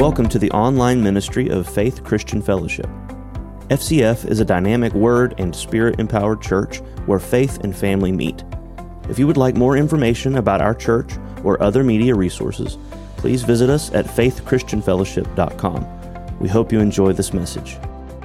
Welcome to the online ministry of Faith Christian Fellowship. FCF is a dynamic word and spirit-empowered church where faith and family meet. If you would like more information about our church or other media resources, please visit us at faithchristianfellowship.com. We hope you enjoy this message.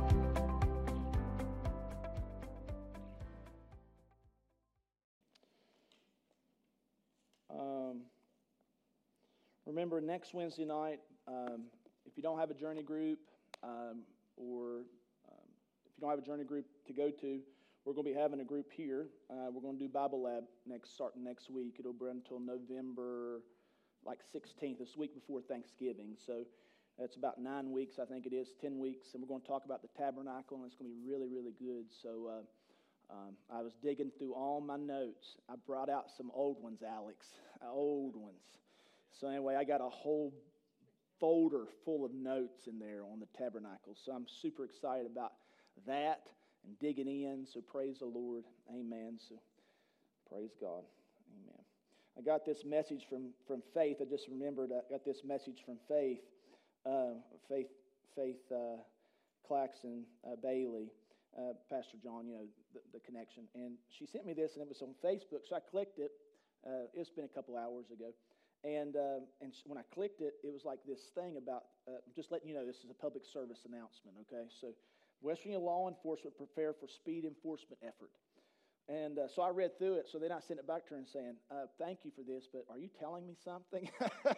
Remember, next Wednesday night, if you don't have a journey group, or if you don't have a journey group to go to, we're going to be having a group here. We're going to do Bible Lab starting next week. It'll run until November 16th, this week before Thanksgiving. So it's about 9 weeks, I think it is, 10 weeks, and we're going to talk about the tabernacle, and it's going to be really, really good. So I was digging through all my notes. I brought out some old ones, Alex, old ones. So anyway, I got a whole folder full of notes in there on the tabernacle. So I'm super excited about that and digging in. So praise the Lord. Amen. So praise God. Amen. I got this message from Faith. I just remembered I got this message from Faith. Faith Claxton Bailey, Pastor John, the connection. And she sent me this, and it was on Facebook. So I clicked it. It's been a couple hours ago. And when I clicked it, it was like this thing about, just letting you know, this is a public service announcement, okay? So, West Virginia law enforcement prepare for speed enforcement effort. And so I read through it, so then I sent it back to her and saying, thank you for this, but are you telling me something?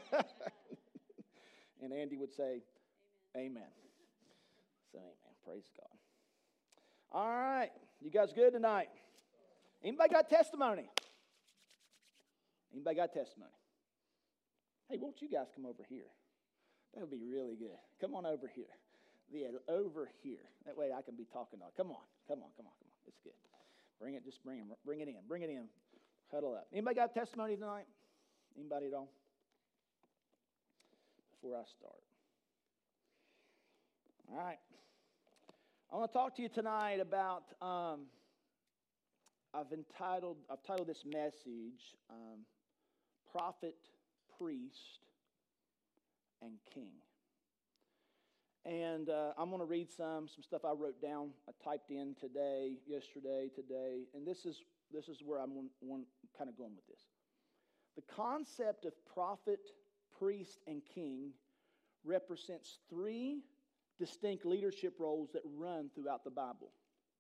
And Andy would say, amen. So, amen. Praise God. All right. You guys good tonight? Anybody got testimony? Anybody got testimony? Hey, won't you guys come over here? That would be really good. Come on over here. Yeah, over here. That way I can be talking. Come on. It's good. Bring it in. Huddle up. Anybody got testimony tonight? Anybody at all? Before I start. All right. I want to talk to you tonight about, I've titled this message, Prophet, Priest, and King. And I'm going to read some stuff I wrote down. I typed in yesterday, and this is where I'm kind of going with this. The concept of prophet, priest, and king represents three distinct leadership roles that runs throughout the Bible,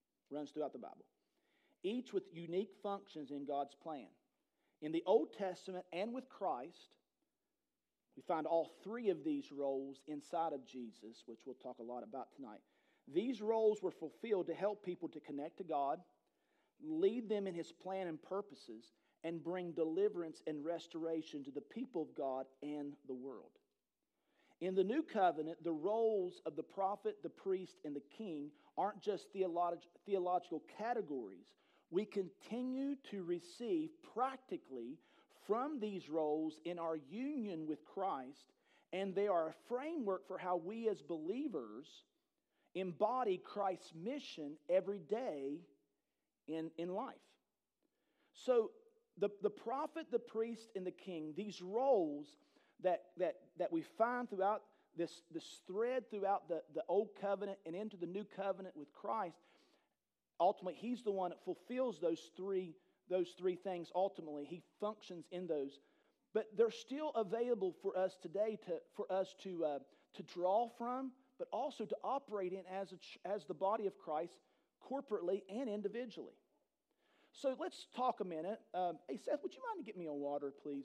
each with unique functions in God's plan. In the Old Testament and with Christ, we find all three of these roles inside of Jesus, which we'll talk a lot about tonight. These roles were fulfilled to help people to connect to God, lead them in His plan and purposes, and bring deliverance and restoration to the people of God and the world. In the New Covenant, the roles of the prophet, the priest, and the king aren't just theological categories. We continue to receive practically from these roles in our union with Christ, and they are a framework for how we as believers embody Christ's mission every day in life. So the prophet, the priest, and the king, these roles that we find throughout this thread throughout the Old Covenant and into the New Covenant with Christ, ultimately He's the one that fulfills those three things. Ultimately, He functions in those, but they're still available for us today to draw from, but also to operate in as the body of Christ, corporately and individually. So let's talk a minute. Hey Seth, would you mind to get me on water, please?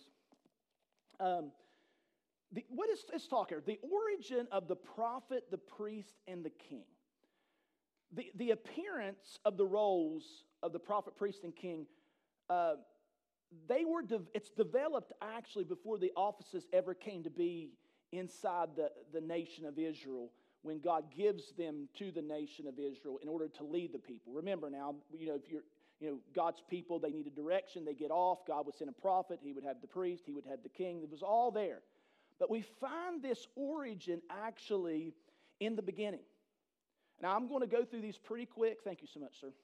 Let's talk here. The origin of the prophet, the priest, and the king. The appearance of the roles of the prophet, priest, and king. It's developed actually before the offices ever came to be inside the nation of Israel, when God gives them to the nation of Israel in order to lead the people. Remember now, if you're God's people, they needed direction, they get off. God would send a prophet, He would have the priest, He would have the king. It was all there. But we find this origin actually in the beginning. Now I'm going to go through these pretty quick. Thank you so much, sir.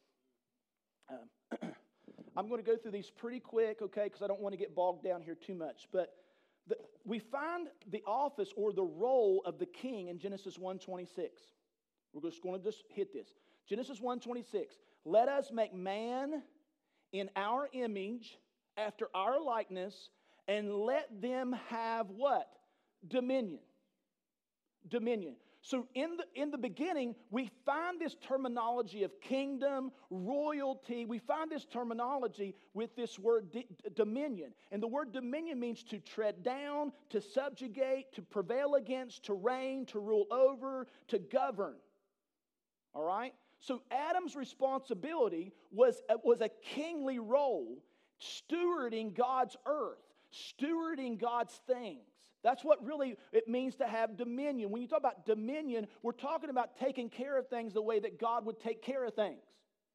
I'm going to go through these pretty quick, okay, because I don't want to get bogged down here too much. But We find the office or the role of the king in Genesis 1:26. We're just going to just hit this. Genesis 1:26. Let us make man in our image, after our likeness, and let them have what? Dominion. Dominion. So in the beginning, we find this terminology of kingdom, royalty. We find this terminology with this word dominion. And the word dominion means to tread down, to subjugate, to prevail against, to reign, to rule over, to govern. All right? So Adam's responsibility was a kingly role, stewarding God's earth, stewarding God's things. That's what really it means to have dominion. When you talk about dominion, we're talking about taking care of things the way that God would take care of things.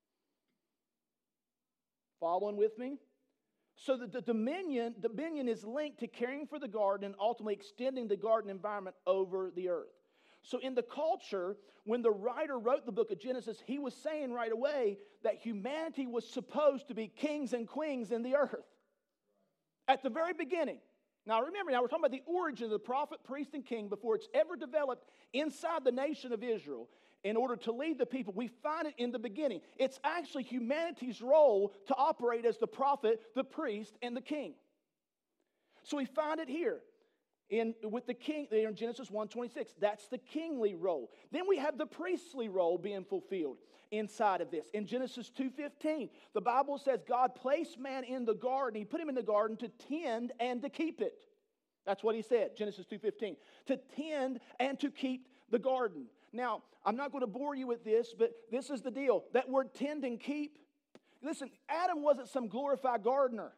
Following with me? So the dominion is linked to caring for the garden and ultimately extending the garden environment over the earth. So in the culture, when the writer wrote the book of Genesis, he was saying right away that humanity was supposed to be kings and queens in the earth. At the very beginning. Now remember, we're talking about the origin of the prophet, priest, and king before it's ever developed inside the nation of Israel in order to lead the people. We find it in the beginning. It's actually humanity's role to operate as the prophet, the priest, and the king. So we find it here with the king in Genesis 1:26. That's the kingly role. Then we have the priestly role being fulfilled inside of this. In Genesis 2:15, the Bible says God placed man in the garden. He put him in the garden to tend and to keep it. That's what he said, Genesis 2:15. To tend and to keep the garden. Now, I'm not going to bore you with this, but this is the deal. That word tend and keep, listen, Adam wasn't some glorified gardener.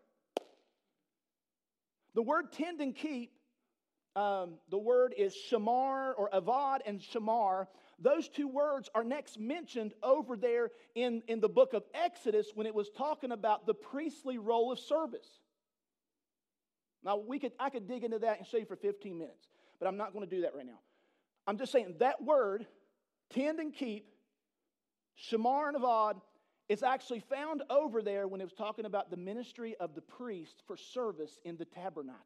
The word tend and keep, the word is shamar or avad and shamar. Those two words are next mentioned over there in the book of Exodus when it was talking about the priestly role of service. Now, I could dig into that and show you for 15 minutes, but I'm not going to do that right now. I'm just saying that word, tend and keep, shamar and avad, is actually found over there when it was talking about the ministry of the priest for service in the tabernacle.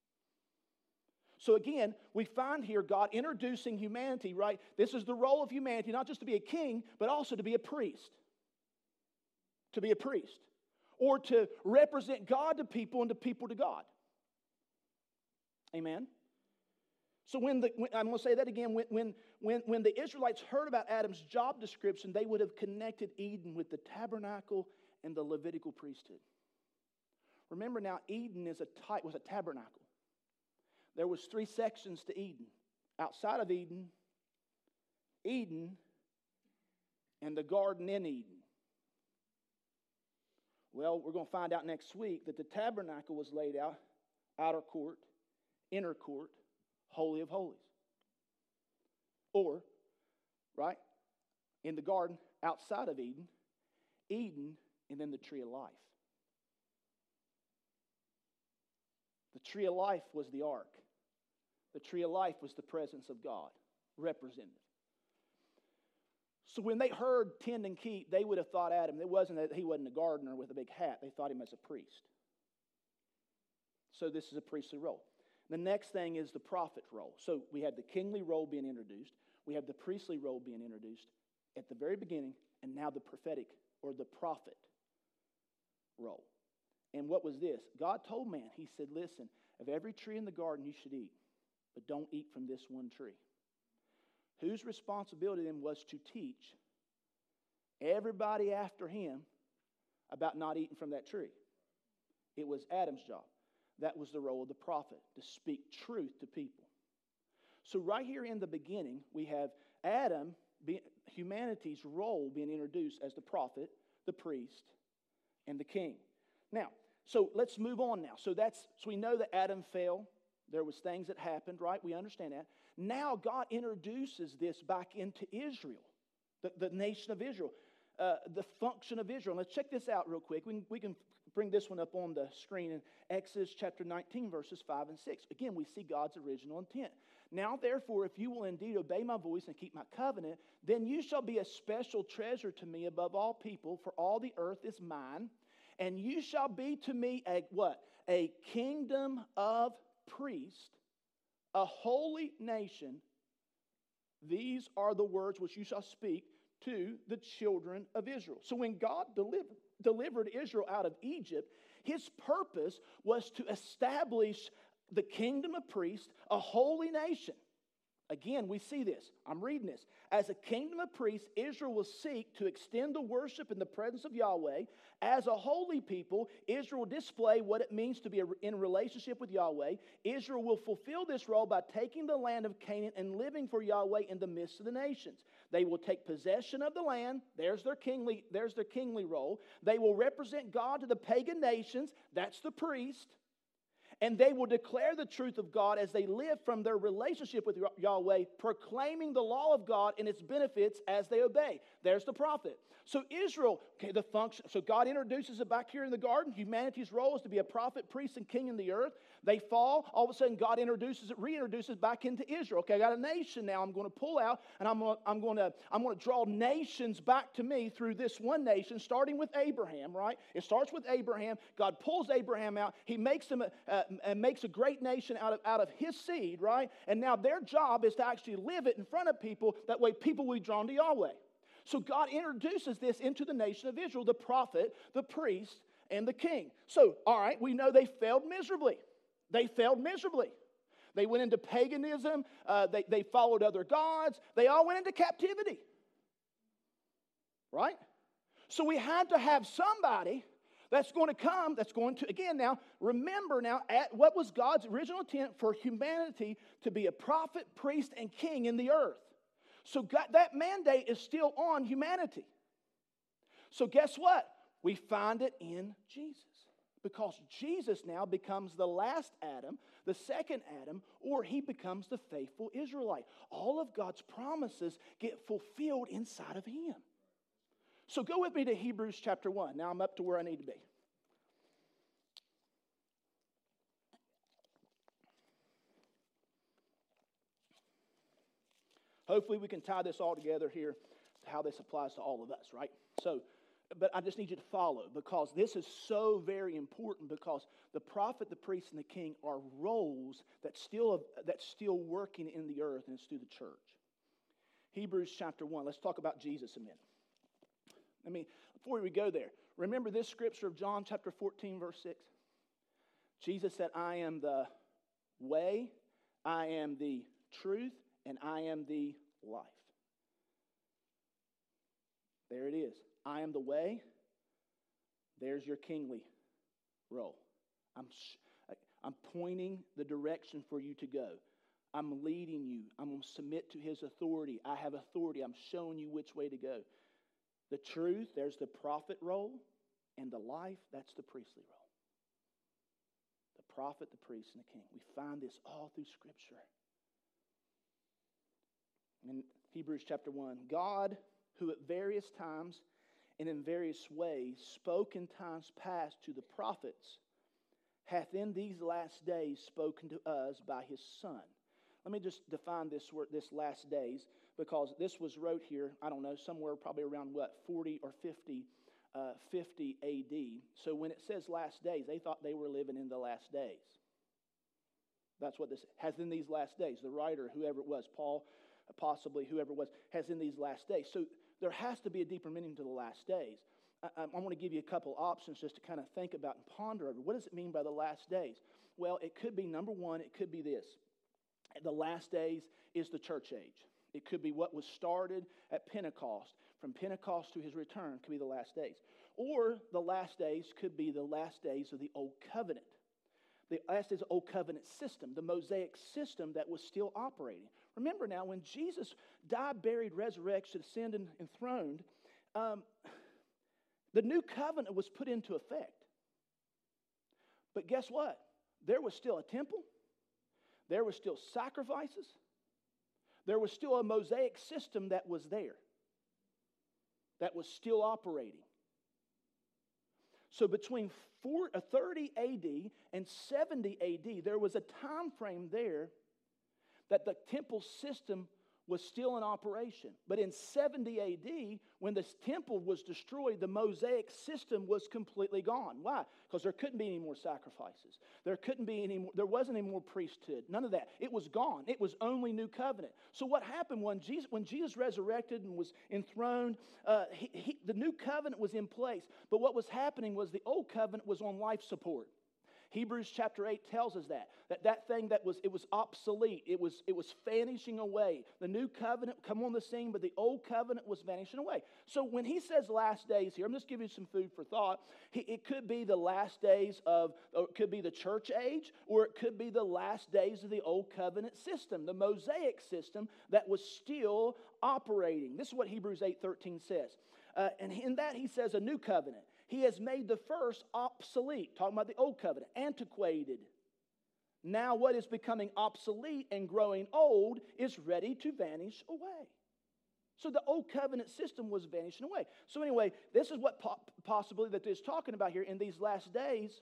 So again, we find here God introducing humanity, right? This is the role of humanity, not just to be a king, but also to be a priest. To be a priest. Or to represent God to people and to people to God. Amen? So I'm going to say that again. When the Israelites heard about Adam's job description, they would have connected Eden with the tabernacle and the Levitical priesthood. Remember now, Eden was a tabernacle. There was 3 sections to Eden. Outside of Eden, Eden, and the garden in Eden. Well, we're going to find out next week that the tabernacle was laid out, outer court, inner court, holy of holies. Or, right, in the garden outside of Eden, Eden, and then the tree of life. The tree of life was the ark. The tree of life was the presence of God, represented. So when they heard tend and keep, they would have thought Adam, it wasn't that he wasn't a gardener with a big hat. They thought him as a priest. So this is a priestly role. The next thing is the prophet role. So we have the kingly role being introduced. We have the priestly role being introduced at the very beginning, and now the prophetic or the prophet role. And what was this? God told man, he said, listen, of every tree in the garden you should eat, but don't eat from this one tree. Whose responsibility then was to teach everybody after him about not eating from that tree? It was Adam's job. That was the role of the prophet, to speak truth to people. So right here in the beginning, we have Adam, humanity's role being introduced as the prophet, the priest, and the king. Now, so let's move on now. So we know that Adam fell. There was things that happened, right? We understand that. Now God introduces this back into Israel, the nation of Israel, the function of Israel. Let's check this out real quick. We can bring this one up on the screen in Exodus chapter 19, verses 5 and 6. Again, we see God's original intent. Now, therefore, if you will indeed obey my voice and keep my covenant, then you shall be a special treasure to me above all people, for all the earth is mine. And you shall be to me a what? A kingdom of priest, a holy nation. These are the words which you shall speak to the children of Israel. So when God delivered Israel out of Egypt, His purpose was to establish the kingdom of priests, a holy nation. Again, we see this. I'm reading this. As a kingdom of priests, Israel will seek to extend the worship in the presence of Yahweh. As a holy people, Israel will display what it means to be in relationship with Yahweh. Israel will fulfill this role by taking the land of Canaan and living for Yahweh in the midst of the nations. They will take possession of the land. There's their kingly role. They will represent God to the pagan nations. That's the priest. And they will declare the truth of God as they live from their relationship with Yahweh, proclaiming the law of God and its benefits as they obey. There's the prophet. So Israel, okay, the function. So God introduces it back here in the garden. Humanity's role is to be a prophet, priest, and king in the earth. They fall. All of a sudden, God reintroduces back into Israel. Okay, I got a nation now. I'm going to pull out, and I'm going to draw nations back to me through this one nation, starting with Abraham. Right? It starts with Abraham. God pulls Abraham out. He makes him makes a great nation out of his seed. Right? And now their job is to actually live it in front of people. That way, people will be drawn to Yahweh. So God introduces this into the nation of Israel: the prophet, the priest, and the king. So, all right, we know they failed miserably. They failed miserably. They went into paganism. They followed other gods. They all went into captivity. Right? So we had to have somebody that's going to come, that's going to, again now, remember now, what was God's original intent for humanity to be a prophet, priest, and king in the earth. So God, that mandate is still on humanity. So guess what? We find it in Jesus. Because Jesus now becomes the last Adam, the second Adam, or he becomes the faithful Israelite. All of God's promises get fulfilled inside of him. So go with me to Hebrews chapter 1. Now I'm up to where I need to be. Hopefully we can tie this all together here, how this applies to all of us, right? But I just need you to follow, because this is so very important, because the prophet, the priest, and the king are roles that's still working in the earth, and it's through the church. Hebrews chapter 1. Let's talk about Jesus a minute. Before we go there, remember this scripture of John chapter 14, verse 6? Jesus said, I am the way, I am the truth, and I am the life. There it is. I am the way. There's your kingly role. I'm pointing the direction for you to go. I'm leading you. I'm going to submit to His authority. I have authority. I'm showing you which way to go. The truth, there's the prophet role. And the life, that's the priestly role. The prophet, the priest, and the king. We find this all through Scripture. In Hebrews chapter 1, God, who at various times and in various ways spoke in times past to the prophets, hath in these last days spoken to us by His Son. Let me just define this word, this last days, because this was wrote here, I don't know, somewhere probably around 40 or 50 AD. So when it says last days, they thought they were living in the last days. That's what this has in these last days. The writer, whoever it was, Paul, possibly whoever it was, has in these last days. So there has to be a deeper meaning to the last days. I want to give you a couple options just to kind of think about and ponder over. What does it mean by the last days? Well, it could be, number one, it could be this. The last days is the church age. It could be what was started at Pentecost. From Pentecost to His return could be the last days. Or the last days could be the last days of the Old Covenant. The last days of the Old Covenant system, the Mosaic system that was still operating. Remember now, when Jesus died, buried, resurrected, ascended, and enthroned, the new covenant was put into effect. But guess what? There was still a temple. There were still sacrifices. There was still a Mosaic system that was there, that was still operating. So between 30 AD and 70 AD, there was a time frame there that the temple system was still in operation. But in 70 AD, when the temple was destroyed, the Mosaic system was completely gone. Why? Because there couldn't be any more sacrifices. There wasn't any more priesthood. None of that. It was gone. It was only New Covenant. So what happened when Jesus resurrected and was enthroned, the New Covenant was in place. But what was happening was the Old Covenant was on life support. Hebrews chapter 8 tells us that thing it was obsolete. It was vanishing away. The new covenant come on the scene, but the old covenant was vanishing away. So when he says last days here, I'm just giving you some food for thought. It could be the last days or it could be the church age, or it could be the last days of the old covenant system, the Mosaic system that was still operating. This is what Hebrews 8:13 says. And in that he says a new covenant. He has made the first obsolete, talking about the old covenant, antiquated. Now what is becoming obsolete and growing old is ready to vanish away. So the old covenant system was vanishing away. So anyway, this is what possibly that is talking about here in these last days.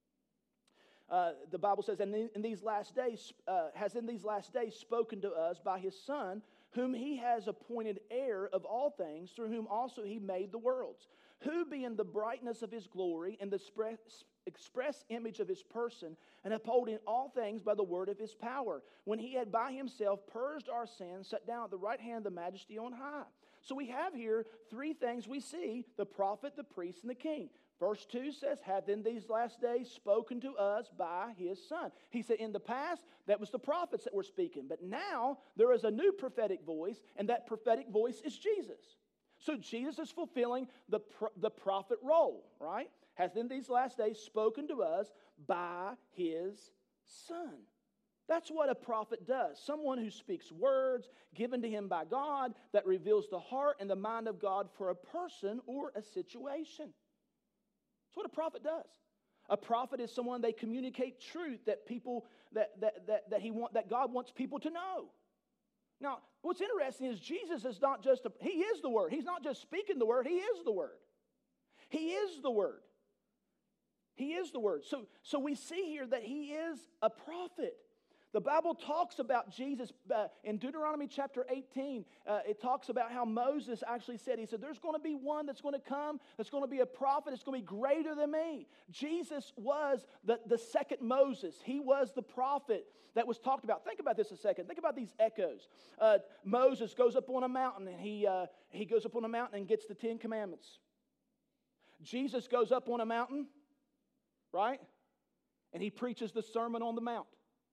The Bible says, and in these last days, has in these last days spoken to us by his Son, whom he has appointed heir of all things, through whom also he made the worlds. Who being the brightness of his glory and the express image of his person, and upholding all things by the word of his power, when he had by himself purged our sins, sat down at the right hand of the majesty on high. So we have here three things we see: the prophet, the priest, and the king. Verse 2 says, hath in these last days spoken to us by his Son. He said in the past, that was the prophets that were speaking. But now, there is a new prophetic voice, and that prophetic voice is Jesus. So Jesus is fulfilling the prophet role, right? Hath in these last days spoken to us by his Son. That's what a prophet does. Someone who speaks words given to him by God that reveals the heart and the mind of God for a person or a situation. That's what a prophet does. A prophet is someone, they communicate truth that people that God wants people to know. Now, what's interesting is Jesus is not just he is the Word. He's not just speaking the Word, he is the Word. He is the Word. He is the Word. So we see here that he is a prophet. The Bible talks about Jesus in Deuteronomy chapter 18. It talks about how Moses actually said, he said, there's going to be one that's going to come, that's going to be a prophet, it's going to be greater than me. Jesus was the second Moses. He was the prophet that was talked about. Think about this a second. Think about these echoes. Moses goes up on a mountain, and he goes up on a mountain and gets the 10 Commandments. Jesus goes up on a mountain, right? And he preaches the Sermon on the Mount.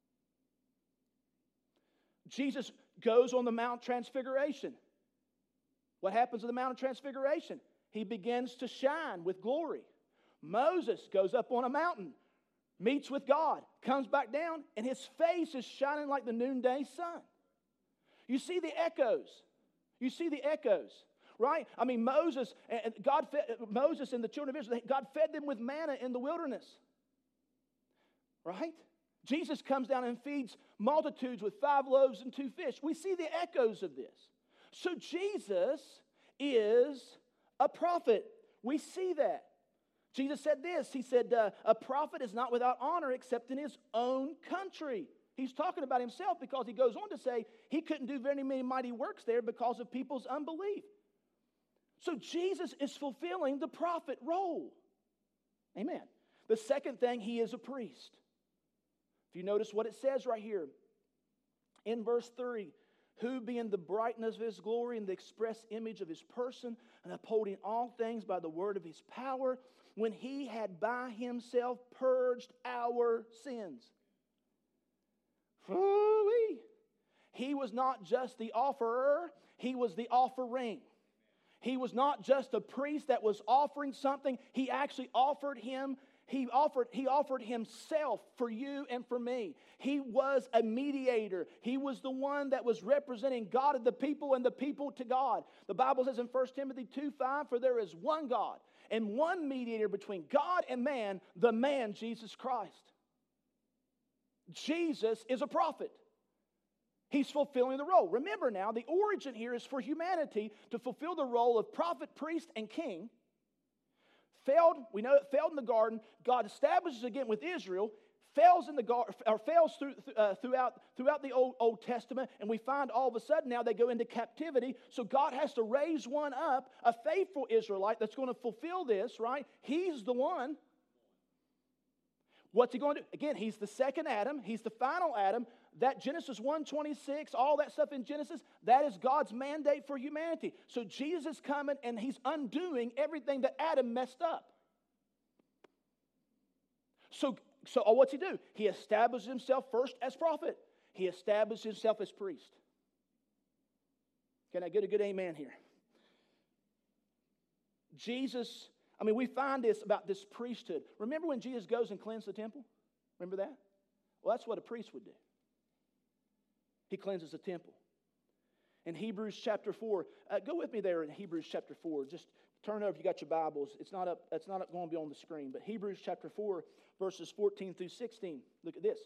Jesus goes on the Mount Transfiguration. What happens at the Mount of Transfiguration? He begins to shine with glory. Moses goes up on a mountain, meets with God, comes back down, and his face is shining like the noonday sun. You see the echoes. You see the echoes, right? I mean, Moses and the children of Israel, God fed them with manna in the wilderness, right? Jesus comes down and feeds multitudes with 5 loaves and 2 fish. We see the echoes of this. So Jesus is a prophet. We see that. Jesus said this. He said, a prophet is not without honor except in his own country. He's talking about himself because he goes on to say he couldn't do very many mighty works there because of people's unbelief. So Jesus is fulfilling the prophet role. Amen. The second thing, he is a priest. If you notice what it says right here in verse 3, who being the brightness of his glory and the express image of his person, and upholding all things by the word of his power, when he had by himself purged our sins. He was not just the offerer, he was the offering. He was not just a priest that was offering something, he actually offered him. He offered himself for you and for me. He was a mediator. He was the one that was representing God and the people to God. The Bible says in 1 Timothy 2:5, for there is one God and one mediator between God and man, the man Jesus Christ. Jesus is a prophet. He's fulfilling the role. Remember now, the origin here is for humanity to fulfill the role of prophet, priest, and king. We know it failed in the garden. God establishes again with Israel, fails throughout the Old Testament, and we find all of a sudden now they go into captivity. So God has to raise one up, a faithful Israelite that's going to fulfill this, right? He's the one. What's he going to do? Again, he's the second Adam. He's the final Adam. That Genesis 1:26, all that stuff in Genesis, that is God's mandate for humanity. So Jesus is coming and he's undoing everything that Adam messed up. So what's he do? He establishes himself first as prophet. He establishes himself as priest. Can I get a good amen here? Jesus, we find this about this priesthood. Remember when Jesus goes and cleanses the temple? Remember that? Well, that's what a priest would do. He cleanses the temple. In Hebrews chapter 4, go with me there in Hebrews chapter 4. Just turn over if you got your Bibles. It's not going to be on the screen, but Hebrews chapter 4, verses 14 through 16. Look at this.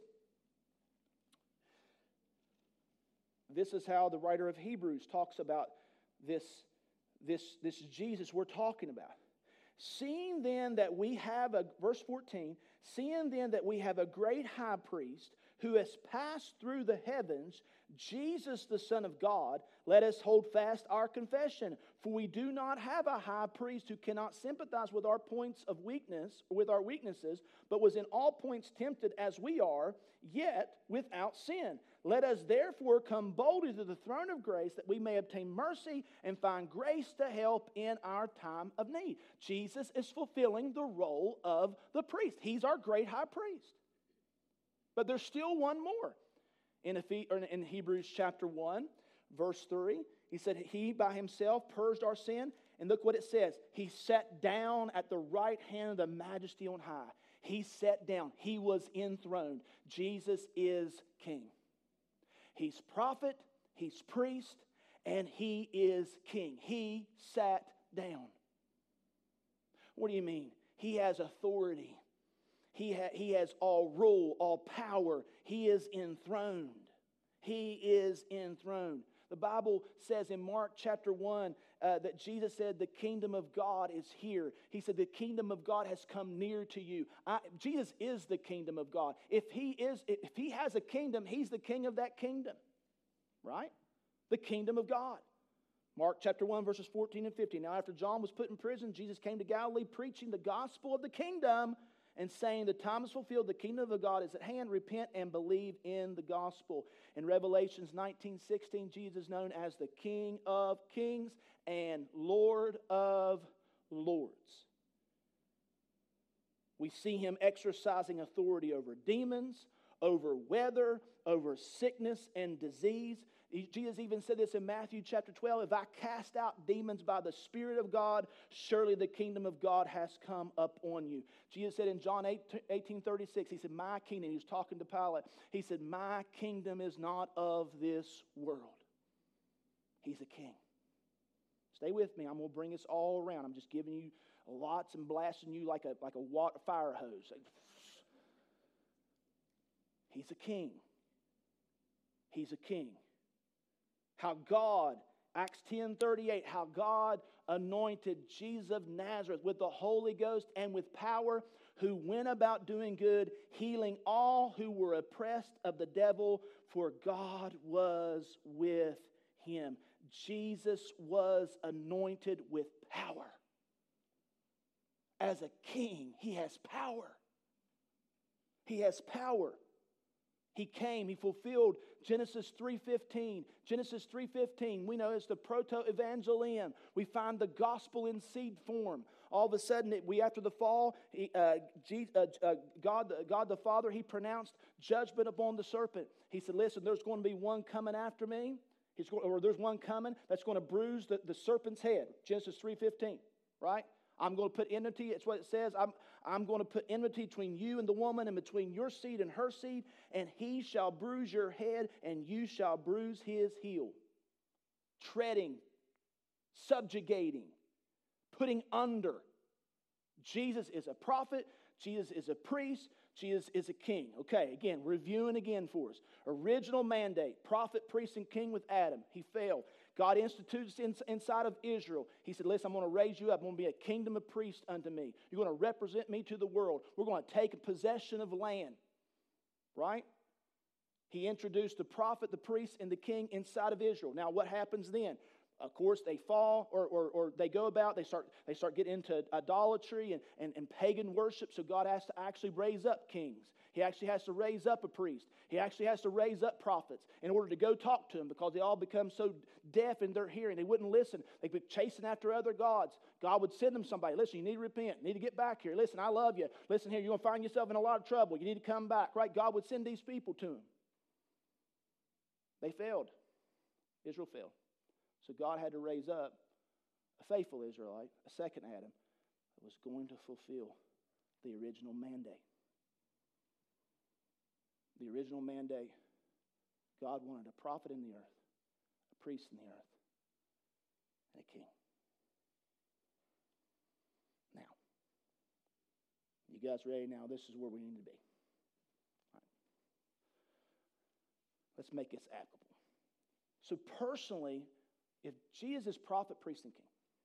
This is how the writer of Hebrews talks about this Jesus we're talking about. Seeing then that we have verse 14, seeing then that we have a great high priest who has passed through the heavens, Jesus the Son of God, let us hold fast our confession. For we do not have a high priest who cannot sympathize with our points of weakness, with our weaknesses, but was in all points tempted as we are, yet without sin. Let us therefore come boldly to the throne of grace that we may obtain mercy and find grace to help in our time of need. Jesus is fulfilling the role of the priest. He's our great high priest. But there's still one more. In Hebrews chapter 1, verse 3, he said, he by himself purged our sin. And look what it says. He sat down at the right hand of the majesty on high. He sat down. He was enthroned. Jesus is king. He's prophet, he's priest, and he is king. He sat down. What do you mean? He has authority. He has all rule, all power. He is enthroned. He is enthroned. The Bible says in Mark chapter 1 that Jesus said the kingdom of God is here. He said the kingdom of God has come near to you. Jesus is the kingdom of God. If he has a kingdom, he's the king of that kingdom. Right? The kingdom of God. Mark chapter 1 verses 14 and 15. Now after John was put in prison, Jesus came to Galilee preaching the gospel of the kingdom and saying, the time is fulfilled, the kingdom of God is at hand, repent and believe in the gospel. In Revelations 19:16, Jesus is known as the King of kings and Lord of lords. We see him exercising authority over demons, over weather, over sickness and disease. Jesus even said this in Matthew chapter 12, if I cast out demons by the Spirit of God, surely the kingdom of God has come up on you. Jesus said in John 18:36, he said, my kingdom, he was talking to Pilate, he said, my kingdom is not of this world. He's a king. Stay with me, I'm going to bring this all around. I'm just giving you lots and blasting you like a fire hose. He's a king. He's a king. How God, Acts 10:38, how God anointed Jesus of Nazareth with the Holy Ghost and with power, who went about doing good, healing all who were oppressed of the devil, for God was with him. Jesus was anointed with power. As a king, he has power. He has power. He came, he fulfilled Genesis 3:15. Genesis 3:15, we know it's the proto-evangelium. We find the gospel in seed form. All of a sudden, after the fall, God the Father, he pronounced judgment upon the serpent. He said, listen, there's going to be one coming after me. There's one coming that's going to bruise the serpent's head. Genesis 3:15, right? I'm going to put enmity, it's what it says. I'm going to put enmity between you and the woman and between your seed and her seed, and he shall bruise your head and you shall bruise his heel. Treading, subjugating, putting under. Jesus is a prophet. Jesus is a priest. Jesus is a king. Okay, again, reviewing again for us. Original mandate, prophet, priest, and king with Adam. He failed. God institutes inside of Israel. He said, listen, I'm going to raise you up. I'm going to be a kingdom of priests unto me. You're going to represent me to the world. We're going to take possession of land. right? He introduced the prophet, the priest, and the king inside of Israel. Now, what happens then? Of course, they fall, or they go about, they start getting into idolatry and pagan worship, so God has to actually raise up kings. He actually has to raise up a priest. He actually has to raise up prophets in order to go talk to them, because they all become so deaf in their hearing. They wouldn't listen. They'd be chasing after other gods. God would send them somebody. Listen, you need to repent. You need to get back here. Listen, I love you. Listen here, you're going to find yourself in a lot of trouble. You need to come back, right? God would send these people to them. They failed. Israel failed. So God had to raise up a faithful Israelite, a second Adam, that was going to fulfill the original mandate. The original mandate, God wanted a prophet in the earth, a priest in the earth, and a king. Now, you guys ready now? This is where we need to be. All right. Let's make this applicable. So personally, if Jesus is prophet, priest, and king,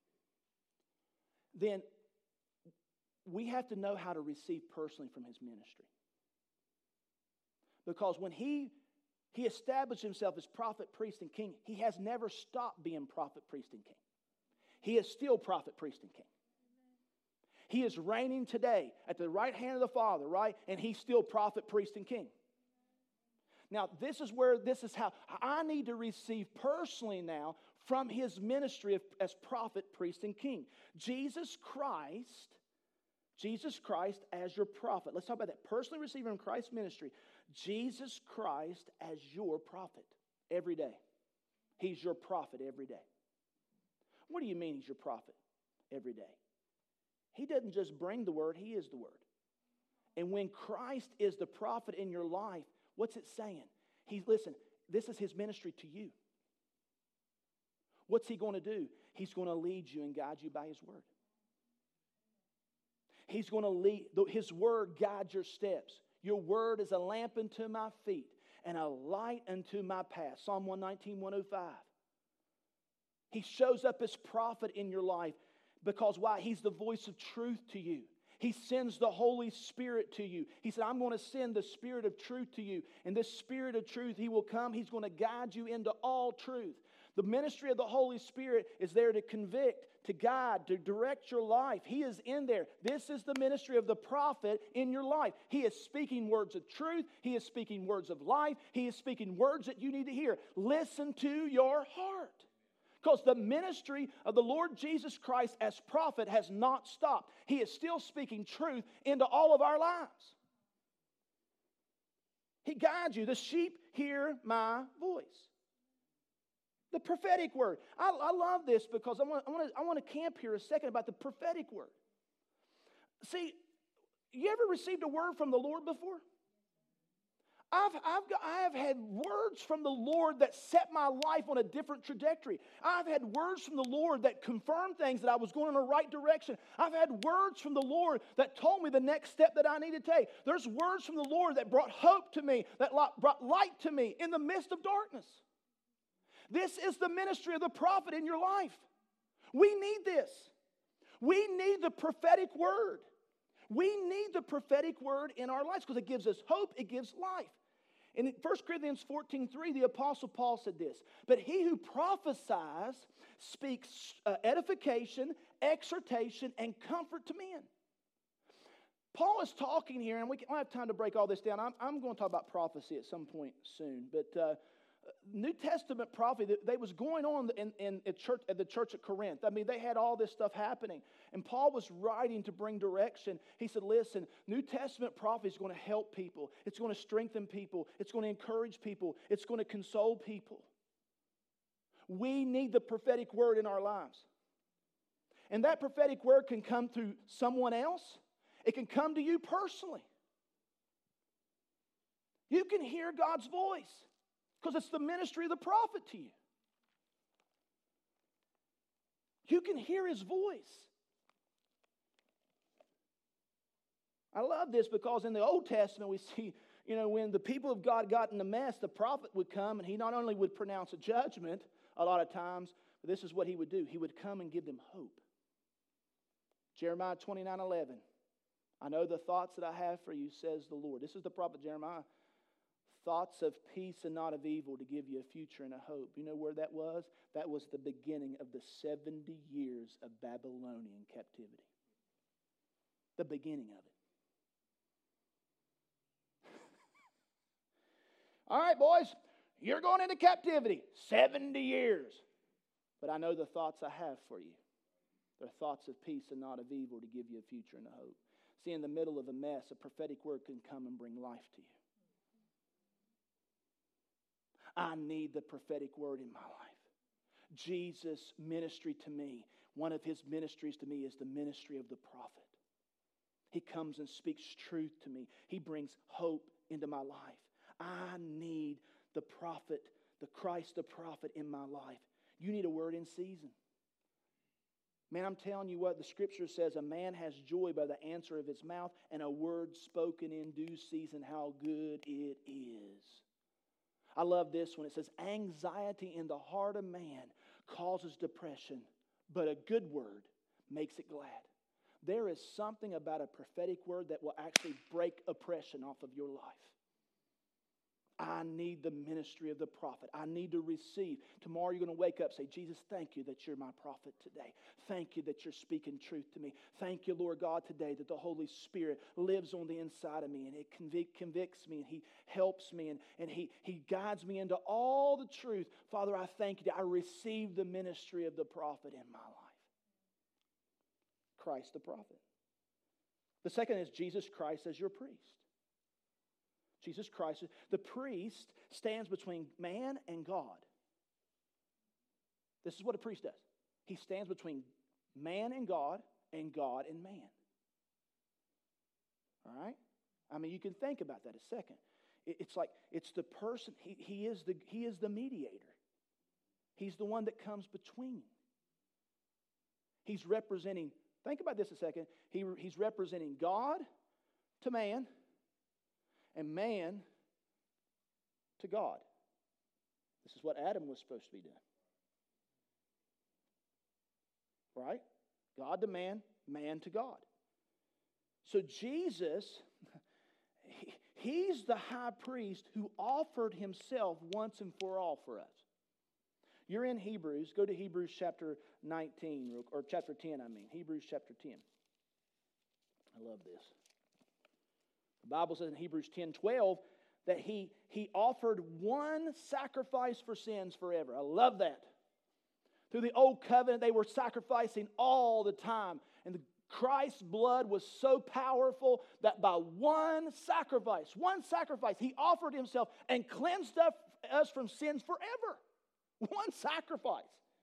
then we have to know how to receive personally from his ministry. Because when he established himself as prophet, priest, and king, he has never stopped being prophet, priest, and king. He is still prophet, priest, and king. He is reigning today at the right hand of the Father, right? And he's still prophet, priest, and king. Now, this is how I need to receive personally now from his ministry as prophet, priest, and king. Jesus Christ as your prophet. Let's talk about that. Personally receiving Christ's ministry. Jesus Christ as your prophet every day. He's your prophet every day. What do you mean he's your prophet every day? He doesn't just bring the word, he is the word. And when Christ is the prophet in your life, what's it saying? Listen, this is his ministry to you. What's he going to do? He's going to lead you and guide you by his word. He's going to lead, his word guides your steps. Your word is a lamp unto my feet and a light unto my path. Psalm 119, 105. He shows up as prophet in your life because why? He's the voice of truth to you. He sends the Holy Spirit to you. He said, I'm going to send the Spirit of truth to you. And this Spirit of truth, he will come. He's going to guide you into all truth. The ministry of the Holy Spirit is there to convict, to guide, to direct your life. He is in there. This is the ministry of the prophet in your life. He is speaking words of truth. He is speaking words of life. He is speaking words that you need to hear. Listen to your heart. Because the ministry of the Lord Jesus Christ as prophet has not stopped. He is still speaking truth into all of our lives. He guides you. The sheep hear my voice. The prophetic word. I love this because I want to camp here a second about the prophetic word. See, you ever received a word from the Lord before? I have had words from the Lord that set my life on a different trajectory. I've had words from the Lord that confirmed things that I was going in the right direction. I've had words from the Lord that told me the next step that I need to take. There's words from the Lord that brought hope to me, that brought light to me in the midst of darkness. This is the ministry of the prophet in your life. We need this. We need the prophetic word. We need the prophetic word in our lives because it gives us hope, it gives life. In 1 Corinthians 14:3, the Apostle Paul said this, but he who prophesies speaks edification, exhortation, and comfort to men. Paul is talking here, and we don't have time to break all this down. I'm going to talk about prophecy at some point soon, but New Testament prophecy, they was going on in the church at Corinth. I mean, they had all this stuff happening. And Paul was writing to bring direction. He said, listen, New Testament prophecy is going to help people. It's going to strengthen people. It's going to encourage people. It's going to console people. We need the prophetic word in our lives. And that prophetic word can come through someone else. It can come to you personally. You can hear God's voice. Because it's the ministry of the prophet to you. You can hear his voice. I love this because in the Old Testament we see, when the people of God got in a mess, the prophet would come and he not only would pronounce a judgment a lot of times, but this is what he would do. He would come and give them hope. Jeremiah 29:11. I know the thoughts that I have for you, says the Lord. This is the prophet Jeremiah. thoughts of peace and not of evil to give you a future and a hope. You know where that was? That was the beginning of the 70 years of Babylonian captivity. The beginning of it. All right, boys, you're going into captivity. 70 years. But I know the thoughts I have for you. They're thoughts of peace and not of evil to give you a future and a hope. See, in the middle of a mess, a prophetic word can come and bring life to you. I need the prophetic word in my life. Jesus' ministry to me, one of his ministries to me is the ministry of the prophet. He comes and speaks truth to me. He brings hope into my life. I need the prophet, the Christ, the prophet in my life. You need a word in season. Man, I'm telling you what, the Scripture says, a man has joy by the answer of his mouth, and a word spoken in due season, how good it is. I love this one. It says, anxiety in the heart of man causes depression, but a good word makes it glad. There is something about a prophetic word that will actually break oppression off of your life. I need the ministry of the prophet. I need to receive. Tomorrow you're going to wake up and say, Jesus, thank you that you're my prophet today. Thank you that you're speaking truth to me. Thank you, Lord God, today that the Holy Spirit lives on the inside of me and it convicts me and He helps me and He guides me into all the truth. Father, I thank you that I receive the ministry of the prophet in my life. Christ the prophet. The second is Jesus Christ as your priest. Jesus Christ, the priest stands between man and God. This is what a priest does. He stands between man and God and man. All right? I mean, you can think about that a second. It's like, it's the person, he is the mediator. He's the one that comes between. He's representing, think about this a second. He's representing God to man, and man to God. This is what Adam was supposed to be doing. Right? God to man, man to God. So Jesus, he's the high priest who offered himself once and for all for us. You're in Hebrews. Go to Hebrews chapter 19, or chapter 10, I mean. Hebrews chapter 10. I love this. The Bible says in Hebrews 10:12 that he offered one sacrifice for sins forever. I love that. Through the old covenant, they were sacrificing all the time. And Christ's blood was so powerful that by one sacrifice, he offered himself and cleansed us from sins forever. One sacrifice.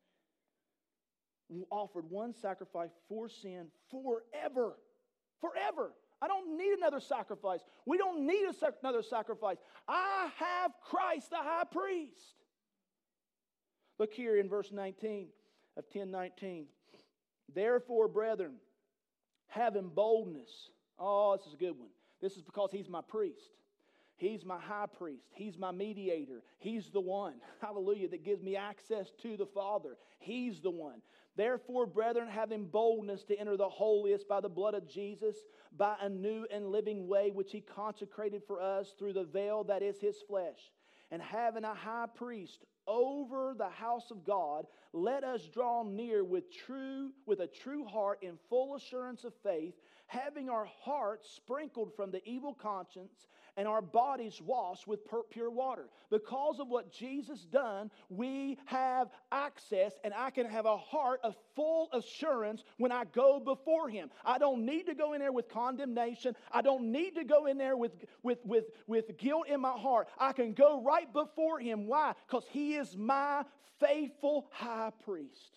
He offered one sacrifice for sin forever. Forever. I don't need another sacrifice. We don't need another sacrifice. I have Christ the high priest. Look here in verse 19 of 10:19. Therefore, brethren, having boldness. Oh, this is a good one. This is because he's my priest. He's my high priest. He's my mediator. He's the one, hallelujah, that gives me access to the Father. He's the one. Therefore, brethren, having boldness to enter the holiest by the blood of Jesus, by a new and living way which He consecrated for us through the veil that is His flesh. And having a high priest over the house of God, let us draw near with a true heart in full assurance of faith, having our hearts sprinkled from the evil conscience and our bodies washed with pure water. Because of what Jesus done, we have access, and I can have a heart of full assurance when I go before Him. I don't need to go in there with condemnation. I don't need to go in there with guilt in my heart. I can go right before Him. Why? Because He is my faithful high priest.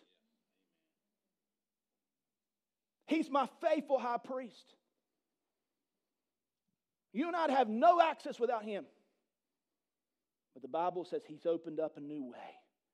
He's my faithful high priest. You and I have no access without Him. But the Bible says He's opened up a new way.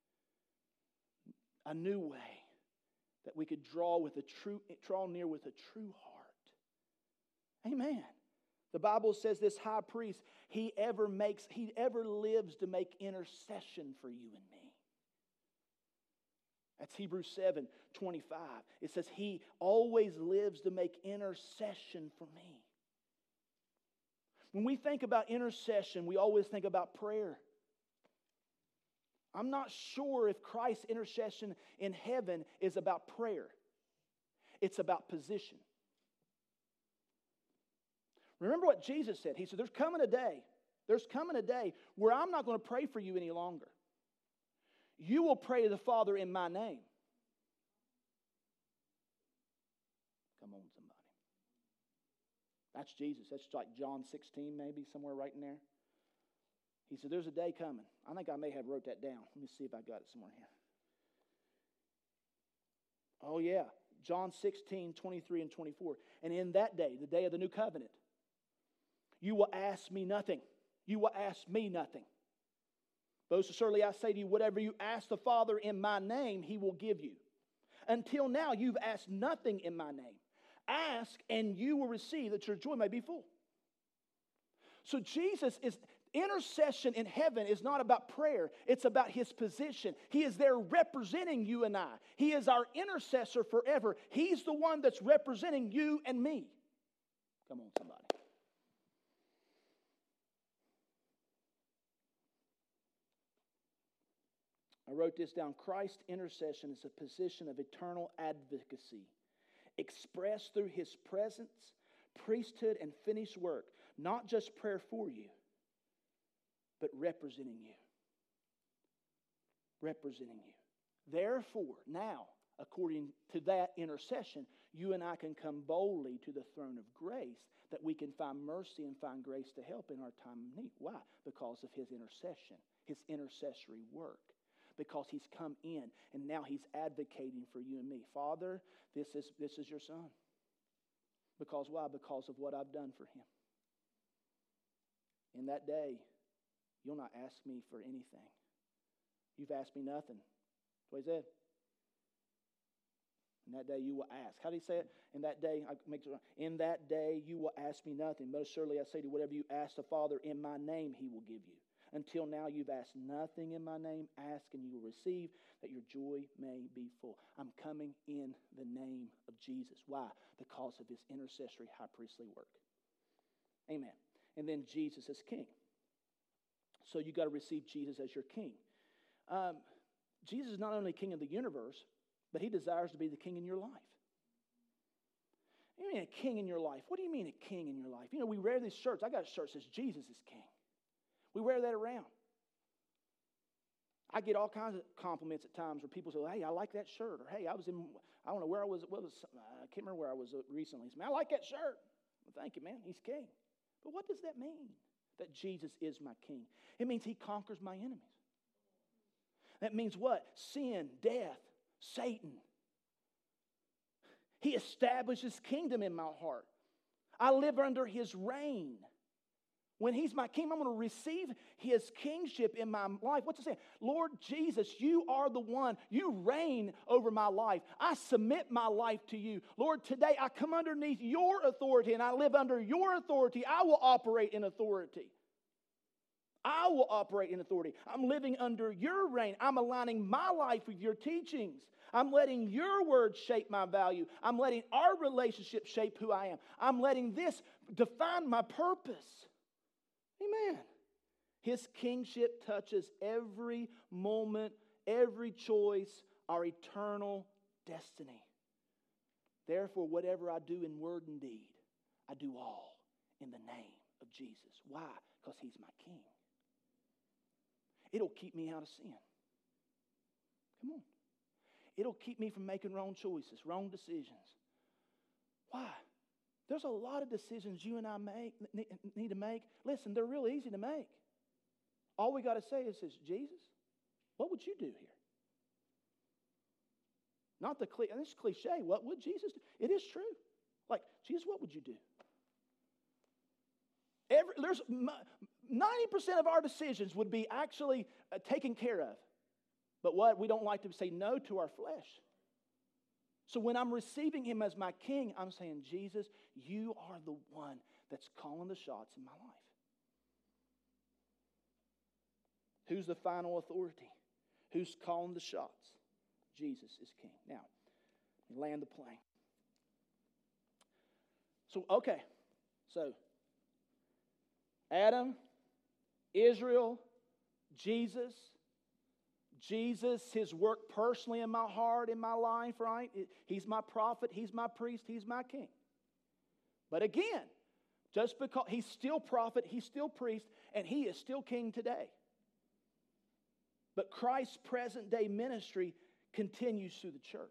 A new way that we could draw near with a true heart. Amen. The Bible says this high priest, he ever lives to make intercession for you and me. That's Hebrews 7:25. It says He always lives to make intercession for me. When we think about intercession, we always think about prayer. I'm not sure if Christ's intercession in heaven is about prayer. It's about position. Remember what Jesus said. He said, there's coming a day where I'm not going to pray for you any longer. You will pray to the Father in my name. Come on, somebody. That's Jesus. That's like John 16, maybe, somewhere right in there. He said, there's a day coming. I think I may have wrote that down. Let me see if I got it somewhere here. Oh, yeah. John 16, 23 and 24. And in that day, the day of the new covenant, you will ask me nothing. You will ask me nothing. Most assuredly I say to you, whatever you ask the Father in my name, He will give you. Until now, you've asked nothing in my name. Ask, and you will receive, that your joy may be full. So intercession in heaven is not about prayer. It's about His position. He is there representing you and I. He is our intercessor forever. He's the one that's representing you and me. Come on, somebody. I wrote this down. Christ's intercession is a position of eternal advocacy, expressed through His presence, priesthood, and finished work. Not just prayer for you, but representing you. Representing you. Therefore, now, according to that intercession, you and I can come boldly to the throne of grace, that we can find mercy and find grace to help in our time of need. Why? Because of His intercession, His intercessory work. Because He's come in and now He's advocating for you and me. Father, this is your son. Because why? Because of what I've done for him. In that day, you'll not ask me for anything. You've asked me nothing. That's what He said. In that day you will ask. How do He say it? In that day, in that day you will ask me nothing. Most surely I say to you, whatever you ask the Father in my name, He will give you. Until now you've asked nothing in my name. Ask and you will receive, that your joy may be full. I'm coming in the name of Jesus. Why? Because of His intercessory high priestly work. Amen. And then Jesus as King. So you got to receive Jesus as your King. Jesus is not only King of the universe, but He desires to be the King in your life. You mean a king in your life? What do you mean a king in your life? You know, we wear these shirts. I got a shirt that says Jesus is King. We wear that around. I get all kinds of compliments at times where people say, hey, I like that shirt. Or, hey, I don't know where I was, I can't remember where I was recently. I like that shirt. Well, thank you, man. He's King. But what does that mean? That Jesus is my King. It means He conquers my enemies. That means what? Sin, death, Satan. He establishes kingdom in my heart. I live under His reign. When He's my King, I'm going to receive His kingship in my life. What's it saying? Lord Jesus, You are the one. You reign over my life. I submit my life to You. Lord, today I come underneath Your authority and I live under Your authority. I will operate in authority. I will operate in authority. I'm living under Your reign. I'm aligning my life with Your teachings. I'm letting Your word shape my value. I'm letting our relationship shape who I am. I'm letting this define my purpose. Amen. His kingship touches every moment, every choice, our eternal destiny. Therefore, whatever I do in word and deed, I do all in the name of Jesus. Why? Because He's my King. It'll keep me out of sin. Come on. It'll keep me from making wrong choices, wrong decisions. Why? There's a lot of decisions you and I need to make. Listen, they're real easy to make. All we got to say is, Jesus, what would You do here? Not the this is cliche. What would Jesus do? It is true. Like, Jesus, what would You do? There's 90% of our decisions would be actually taken care of. But what? We don't like to say no to our flesh. So when I'm receiving Him as my King, I'm saying, Jesus, You are the one that's calling the shots in my life. Who's the final authority? Who's calling the shots? Jesus is King. Now, land the plane. So Adam, Israel, Jesus. Jesus, His work personally in my heart, in my life, right? He's my prophet, He's my priest, He's my king. But again, just because He's still prophet, He's still priest, and He is still king today. But Christ's present day ministry continues through the church.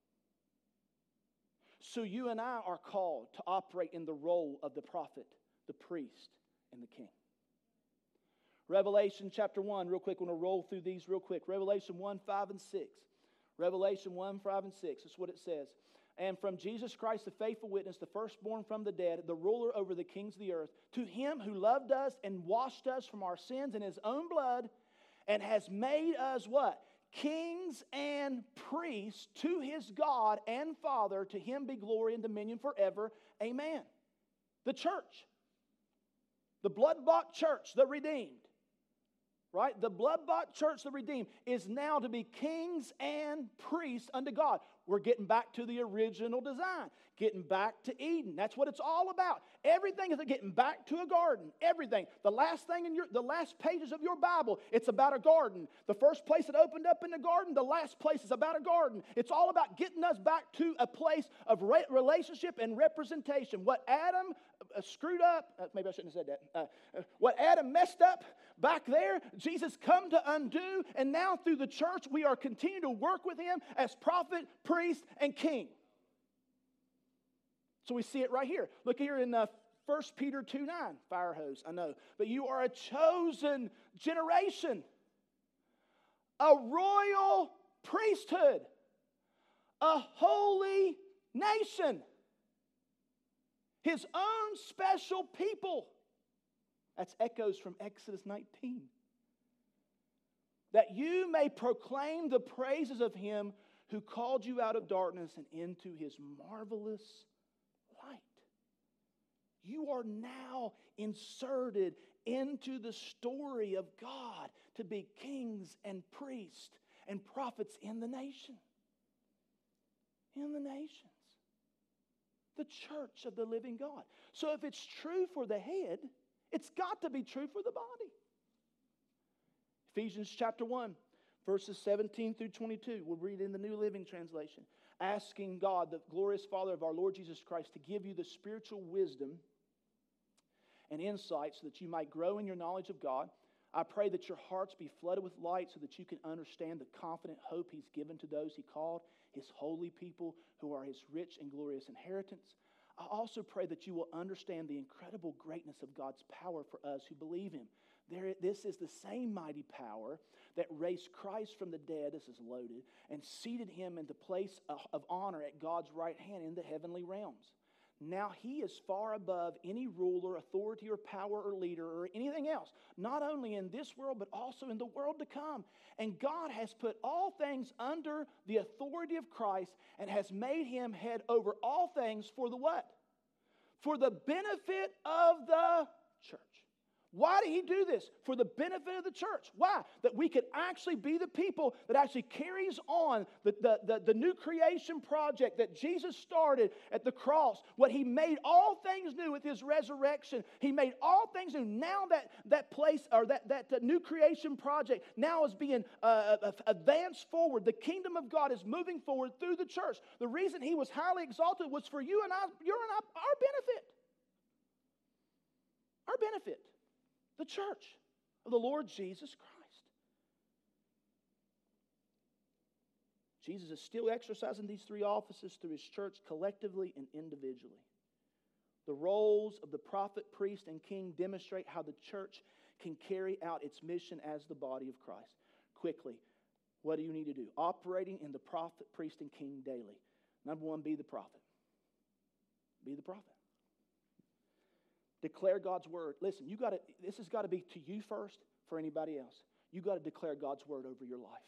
So you and I are called to operate in the role of the prophet, the priest, and the king. Revelation chapter 1, real quick. I'm going to roll through these real quick. Revelation 1, 5, and 6. Revelation 1, 5, and 6. That's what it says. And from Jesus Christ, the faithful witness, the firstborn from the dead, the ruler over the kings of the earth, to Him who loved us and washed us from our sins in His own blood, and has made us what? Kings and priests to His God and Father. To Him be glory and dominion forever. Amen. The church. The blood-bought church, the redeemed. Right? The blood-bought church, the redeemed, is now to be kings and priests unto God. We're getting back to the original design. Getting back to Eden. That's what it's all about. Everything is getting back to a garden. Everything. The last pages of your Bible, it's about a garden. The first place it opened up in the garden, the last place is about a garden. It's all about getting us back to a place of relationship and representation. What Adam screwed up, maybe I shouldn't have said that. What Adam messed up back there, Jesus come to undo, and now through the church we are continuing to work with Him as prophet, priest, and king. So we see it right here. Look here in 1 Peter 2:9. Fire hose, I know. But you are a chosen generation, a royal priesthood, a holy nation, His own special people. That's echoes from Exodus 19. That you may proclaim the praises of Him who called you out of darkness and into His marvelous light. You are now inserted into the story of God to be kings and priests and prophets in the nation. In the nations. The church of the living God. So if it's true for the head, it's got to be true for the body. Ephesians chapter 1, verses 17 through 22. We'll read in the New Living Translation. Asking God, the glorious Father of our Lord Jesus Christ, to give you the spiritual wisdom and insight so that you might grow in your knowledge of God. I pray that your hearts be flooded with light so that you can understand the confident hope He's given to those He called, His holy people who are His rich and glorious inheritance. I also pray that you will understand the incredible greatness of God's power for us who believe Him. This is the same mighty power that raised Christ from the dead, this is loaded, and seated Him in the place of honor at God's right hand in the heavenly realms. Now He is far above any ruler, authority, or power, or leader, or anything else, not only in this world, but also in the world to come. And God has put all things under the authority of Christ and has made Him head over all things for the what? For the benefit of the church. Why did He do this? For the benefit of the church. Why? That we could actually be the people that actually carries on the new creation project that Jesus started at the cross. What He made all things new with His resurrection. He made all things new. Now that place, or that new creation project now is being advanced forward. The kingdom of God is moving forward through the church. The reason He was highly exalted was for you and I, our benefit. Our benefit. The church of the Lord Jesus Christ. Jesus is still exercising these three offices through His church collectively and individually. The roles of the prophet, priest, and king demonstrate how the church can carry out its mission as the body of Christ. Quickly, what do you need to do? Operating in the prophet, priest, and king daily. Number one, be the prophet. Be the prophet. Declare God's word. Listen, this has got to be to you first, for anybody else. You got to declare God's word over your life.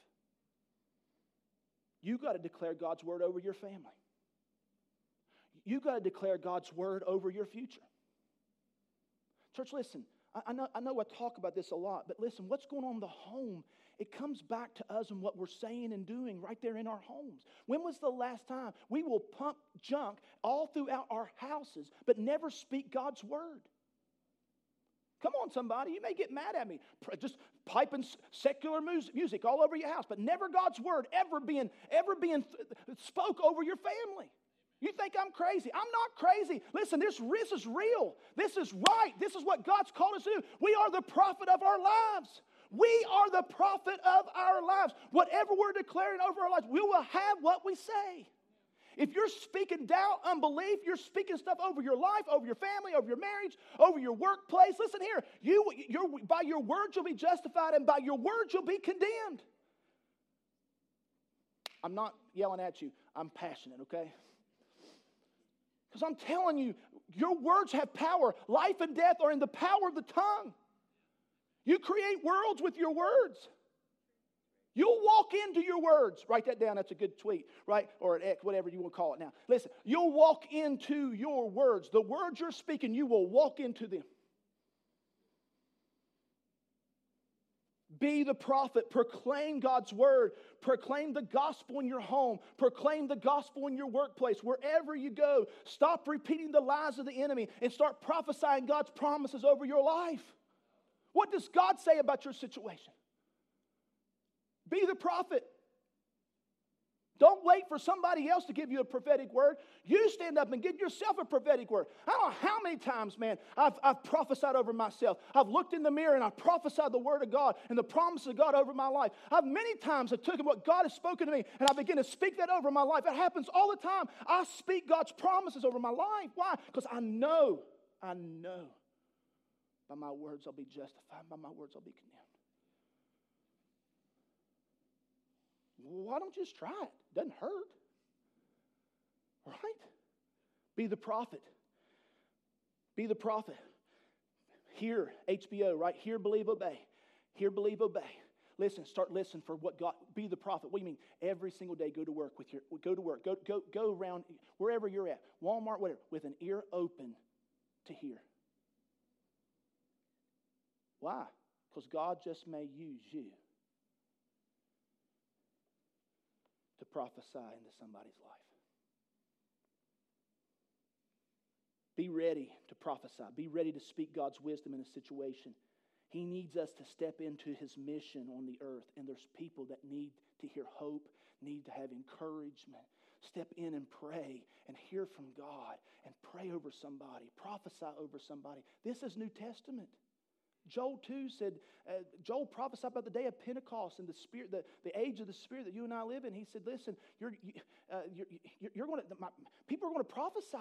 You got to declare God's word over your family. You got to declare God's word over your future. Church, listen, I know I talk about this a lot, but listen, what's going on in the home, it comes back to us and what we're saying and doing right there in our homes. When was the last time we will pump junk all throughout our houses, but never speak God's word? Come on, somebody. You may get mad at me. Just piping secular music all over your house, but never God's word ever being spoke over your family. You think I'm crazy. I'm not crazy. Listen, this is real. This is right. This is what God's called us to do. We are the prophet of our lives. We are the prophet of our lives. Whatever we're declaring over our lives, we will have what we say. If you're speaking doubt, unbelief, you're speaking stuff over your life, over your family, over your marriage, over your workplace. Listen here, by your words you'll be justified, and by your words you'll be condemned. I'm not yelling at you. I'm passionate, okay? Because I'm telling you, your words have power. Life and death are in the power of the tongue. You create worlds with your words. You'll walk into your words. Write that down. That's a good tweet, right? Or an X, whatever you want to call it now. Listen, you'll walk into your words. The words you're speaking, you will walk into them. Be the prophet. Proclaim God's word. Proclaim the gospel in your home. Proclaim the gospel in your workplace. Wherever you go, stop repeating the lies of the enemy and start prophesying God's promises over your life. What does God say about your situation? Be the prophet. Don't wait for somebody else to give you a prophetic word. You stand up and give yourself a prophetic word. I don't know how many times, man, I've prophesied over myself. I've looked in the mirror and I've prophesied the word of God and the promise of God over my life. Many times I've taken what God has spoken to me and I begin to speak that over my life. It happens all the time. I speak God's promises over my life. Why? Because I know by my words I'll be justified. By my words I'll be condemned. Why don't you just try it? Doesn't hurt. Right? Be the prophet. Be the prophet. Hear, HBO, right? Hear, believe, obey. Hear, believe, obey. Listen, start listening for what God, be the prophet. What do you mean? Every single day go to work go around wherever you're at, Walmart, whatever, with an ear open to hear. Why? Because God just may use you to prophesy into somebody's life. Be ready to prophesy. Be ready to speak God's wisdom in a situation. He needs us to step into His mission on the earth. And there's people that need to hear hope, need to have encouragement. Step in and pray and hear from God and pray over somebody. Prophesy over somebody. This is New Testament. Joel 2 said, Joel prophesied about the day of Pentecost and the Spirit, the age of the Spirit that you and I live in. He said, listen, people are going to prophesy.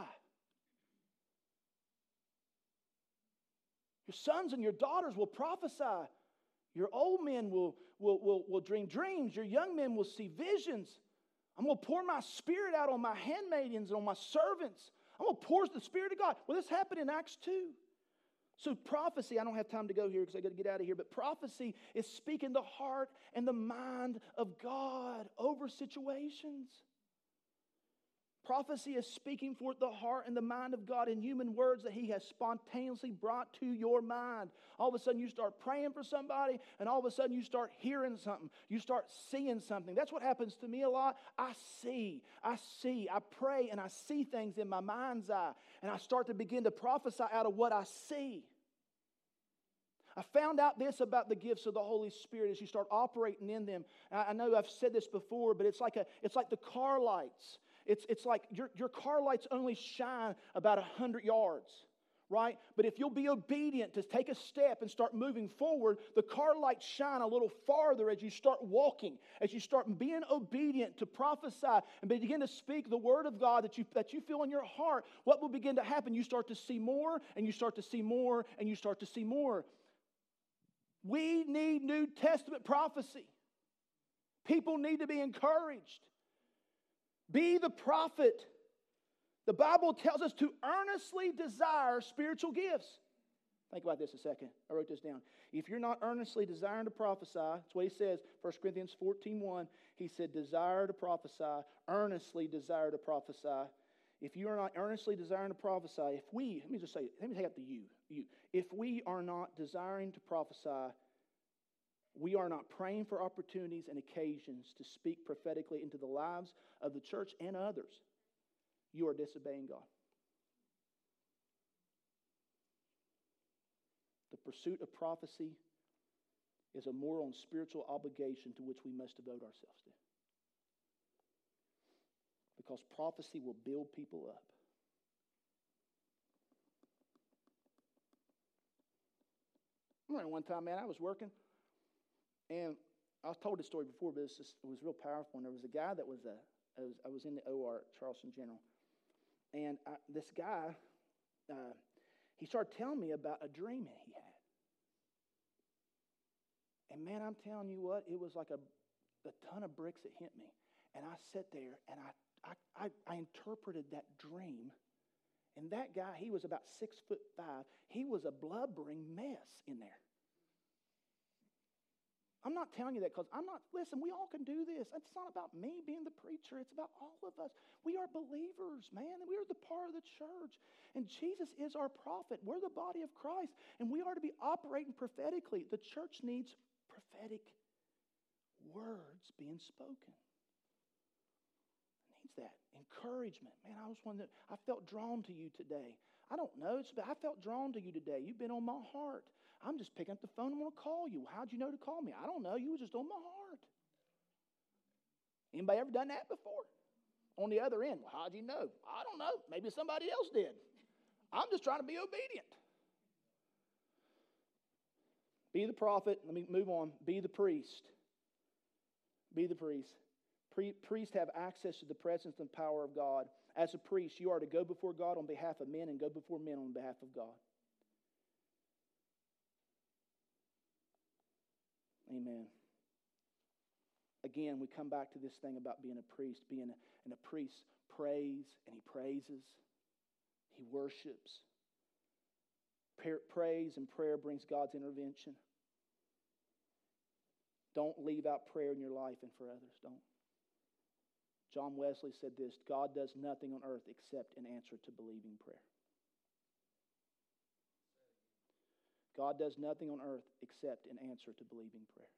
Your sons and your daughters will prophesy. Your old men will dream dreams. Your young men will see visions. I'm going to pour my Spirit out on my handmaidens and on my servants. I'm going to pour the Spirit of God. Well, this happened in Acts 2. So prophecy, I don't have time to go here because I got to get out of here, but prophecy is speaking the heart and the mind of God over situations. Prophecy is speaking forth the heart and the mind of God in human words that He has spontaneously brought to your mind. All of a sudden you start praying for somebody and all of a sudden you start hearing something. You start seeing something. That's what happens to me a lot. I pray and I see things in my mind's eye and I start to begin to prophesy out of what I see. I found out this about the gifts of the Holy Spirit as you start operating in them. I know I've said this before, but it's like the car lights. It's like your car lights only shine about 100 yards, right? But if you'll be obedient to take a step and start moving forward, the car lights shine a little farther as you start walking, as you start being obedient to prophesy and begin to speak the word of God that you feel in your heart. What will begin to happen? You start to see more, and you start to see more, and you start to see more. We need New Testament prophecy. People need to be encouraged. Be the prophet. The Bible tells us to earnestly desire spiritual gifts. Think about this a second. I wrote this down. If you're not earnestly desiring to prophesy, that's what he says, 1 Corinthians 14:1. He said, desire to prophesy, earnestly desire to prophesy. If you are not earnestly desiring to prophesy, let me take up the you. If we are not desiring to prophesy, we are not praying for opportunities and occasions to speak prophetically into the lives of the church and others, you are disobeying God. The pursuit of prophecy is a moral and spiritual obligation to which we must devote ourselves to. Because prophecy will build people up. I remember one time, man, I was working, and I've told this story before, but it was real powerful. And there was a guy that I was in the OR at Charleston General, and this guy, he started telling me about a dream that he had. And man, I'm telling you what, it was like a ton of bricks that hit me. And I sat there, and I interpreted that dream. And that guy, he was about 6'5". He was a blubbering mess in there. I'm not telling you that because listen, we all can do this. It's not about me being the preacher. It's about all of us. We are believers, man. We are the part of the church. And Jesus is our prophet. We're the body of Christ. And we are to be operating prophetically. The church needs prophetic words being spoken. It needs that. Encouragement. Man, I felt drawn to you today. I don't know. I felt drawn to you today. You've been on my heart. I'm just picking up the phone. I'm going to call you. How'd you know to call me? I don't know. You were just on my heart. Anybody ever done that before? On the other end, well, how'd you know? I don't know. Maybe somebody else did. I'm just trying to be obedient. Be the prophet. Let me move on. Be the priest. Be the priest. Priests have access to the presence and power of God. As a priest, you are to go before God on behalf of men and go before men on behalf of God. Amen. Again, we come back to this thing about being a priest. And a priest prays and he praises. He worships. Praise and prayer brings God's intervention. Don't leave out prayer in your life and for others. Don't. John Wesley said this, God does nothing on earth except in answer to believing prayer. God does nothing on earth except in answer to believing prayer.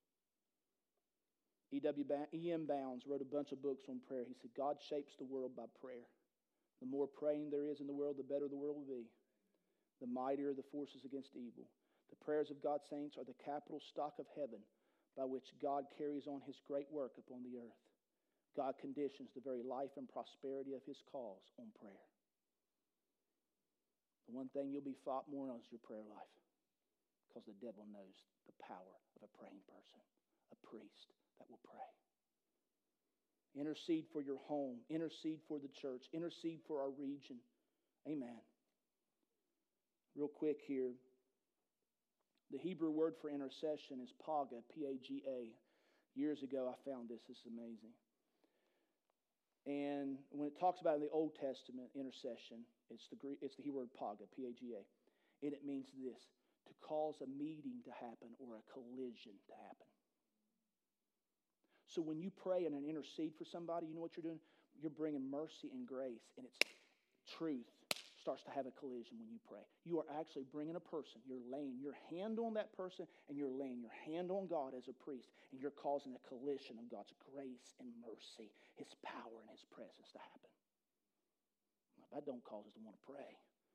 E.M. Bounds wrote a bunch of books on prayer. He said, God shapes the world by prayer. The more praying there is in the world, the better the world will be. The mightier the forces against evil. The prayers of God's saints are the capital stock of heaven by which God carries on his great work upon the earth. God conditions the very life and prosperity of his cause on prayer. The one thing you'll be fought more on is your prayer life. Because the devil knows the power of a praying person, a priest that will pray. Intercede for your home. Intercede for the church. Intercede for our region. Amen. Real quick here. The Hebrew word for intercession is paga, P-A-G-A. Years ago I found this. This is amazing. And when it talks about in the Old Testament intercession, it's the Hebrew word paga, P-A-G-A. And it means this, to cause a meeting to happen or a collision to happen. So when you pray and intercede for somebody, you know what you're doing? You're bringing mercy and grace, and it's truth starts to have a collision when you pray. You are actually bringing a person. You're laying your hand on that person, and you're laying your hand on God as a priest, and you're causing a collision of God's grace and mercy, his power and his presence to happen. Well, that don't cause us to want to pray.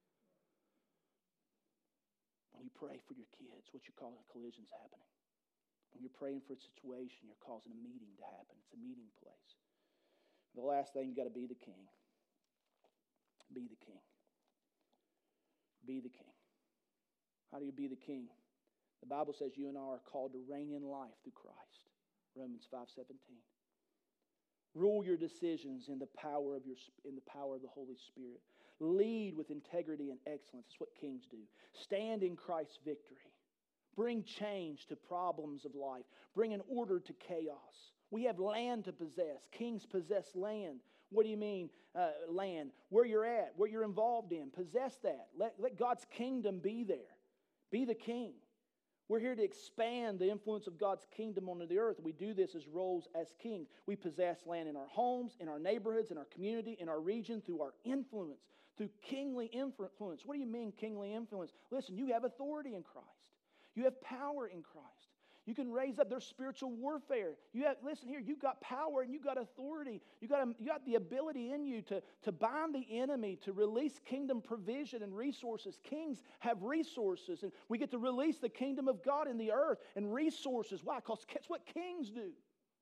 When you pray for your kids, what you're calling collisions happening. When you're praying for a situation, you're causing a meeting to happen. It's a meeting place. The last thing, you've got to be the king. Be the king. Be the king. How do you be the king? The Bible says you and I are called to reign in life through Christ. Romans 5:17. Rule your decisions in the power of the Holy Spirit. Lead with integrity and excellence. That's what kings do. Stand in Christ's victory. Bring change to problems of life. Bring an order to chaos. We have land to possess. Kings possess land. What do you mean, land? Where you're at, what you're involved in. Possess that. Let God's kingdom be there. Be the king. We're here to expand the influence of God's kingdom onto the earth. We do this as roles as kings. We possess land in our homes, in our neighborhoods, in our community, in our region through our influence, through kingly influence. What do you mean kingly influence? Listen, you have authority in Christ. You have power in Christ. You can raise up. There's spiritual warfare. Listen here, you've got power and you've got authority. You got the ability in you to bind the enemy, to release kingdom provision and resources. Kings have resources, and we get to release the kingdom of God in the earth and resources. Why? Because that's what kings do.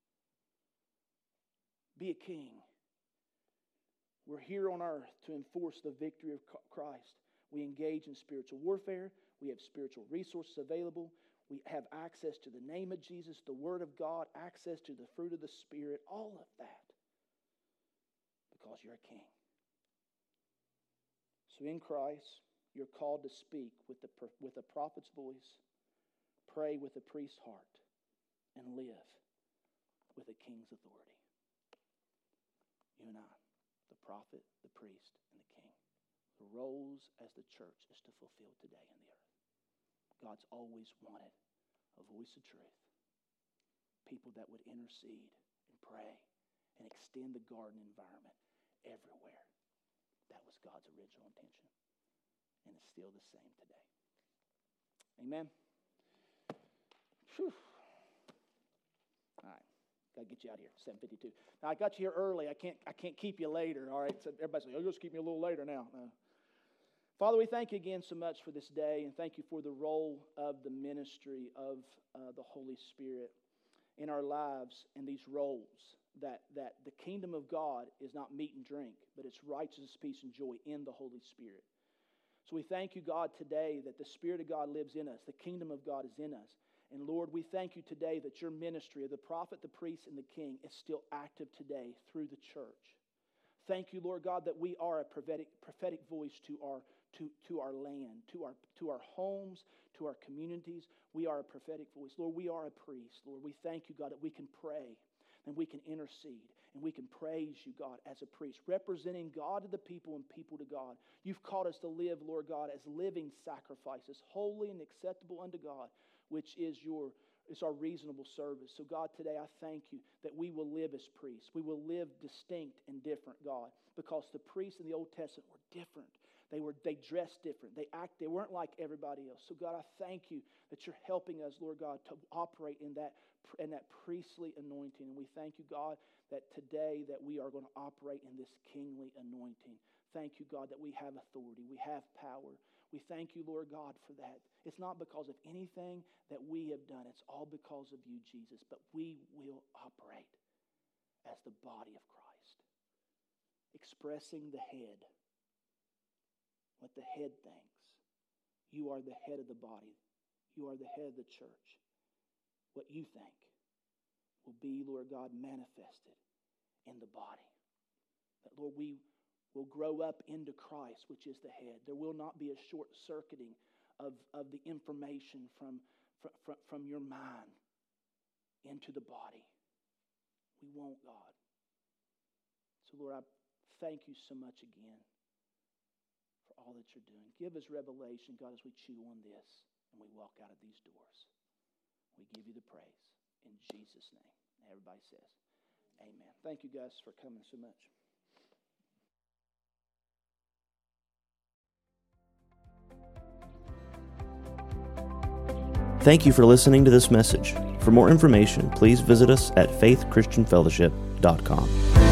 Be a king. We're here on earth to enforce the victory of Christ. We engage in spiritual warfare. We have spiritual resources available. We have access to the name of Jesus, the Word of God, access to the fruit of the Spirit, all of that. Because you're a king. So in Christ, you're called to speak with a prophet's voice, pray with a priest's heart, and live with a king's authority. You and I, the prophet, the priest, and the king. The roles as the church is to fulfill today in the earth. God's always wanted a voice of truth. People that would intercede and pray and extend the garden environment everywhere. That was God's original intention. And it's still the same today. Amen? Whew. All right. Got to get you out of here, 7:52. Now, I got you here early. I can't keep you later, all right? So everybody's like, just keep me a little later now. Father, we thank you again so much for this day, and thank you for the role of the ministry of the Holy Spirit in our lives and these roles, that the kingdom of God is not meat and drink, but it's righteousness, peace, and joy in the Holy Spirit. So we thank you, God, today that the Spirit of God lives in us. The kingdom of God is in us. And Lord, we thank you today that your ministry of the prophet, the priest, and the king is still active today through the church. Thank you, Lord God, that we are a prophetic voice to our land, to our homes, to our communities. We are a prophetic voice. Lord, we are a priest. Lord, we thank you, God, that we can pray and we can intercede and we can praise you, God, as a priest, representing God to the people and people to God. You've called us to live, Lord God, as living sacrifices, holy and acceptable unto God, which is our reasonable service. So God, today I thank you that we will live as priests. We will live distinct and different, God, because the priests in the Old Testament were different. They dressed different. They weren't like everybody else. So God, I thank you that you're helping us, Lord God, to operate in that priestly anointing. And we thank you, God, that today that we are going to operate in this kingly anointing. Thank you, God, that we have authority. We have power. We thank you, Lord God, for that. It's not because of anything that we have done. It's all because of you, Jesus. But we will operate as the body of Christ, expressing the head, what the head thinks. You are the head of the body. You are the head of the church. What you think will be, Lord God, manifested in the body. That, Lord, we will grow up into Christ, which is the head. There will not be a short-circuiting of the information from your mind into the body. We won't, God. So, Lord, I thank you so much again for all that you're doing. Give us revelation, God, as we chew on this and we walk out of these doors. We give you the praise in Jesus' name. Everybody says, amen. Thank you guys for coming so much. Thank you for listening to this message. For more information, please visit us at faithchristianfellowship.com.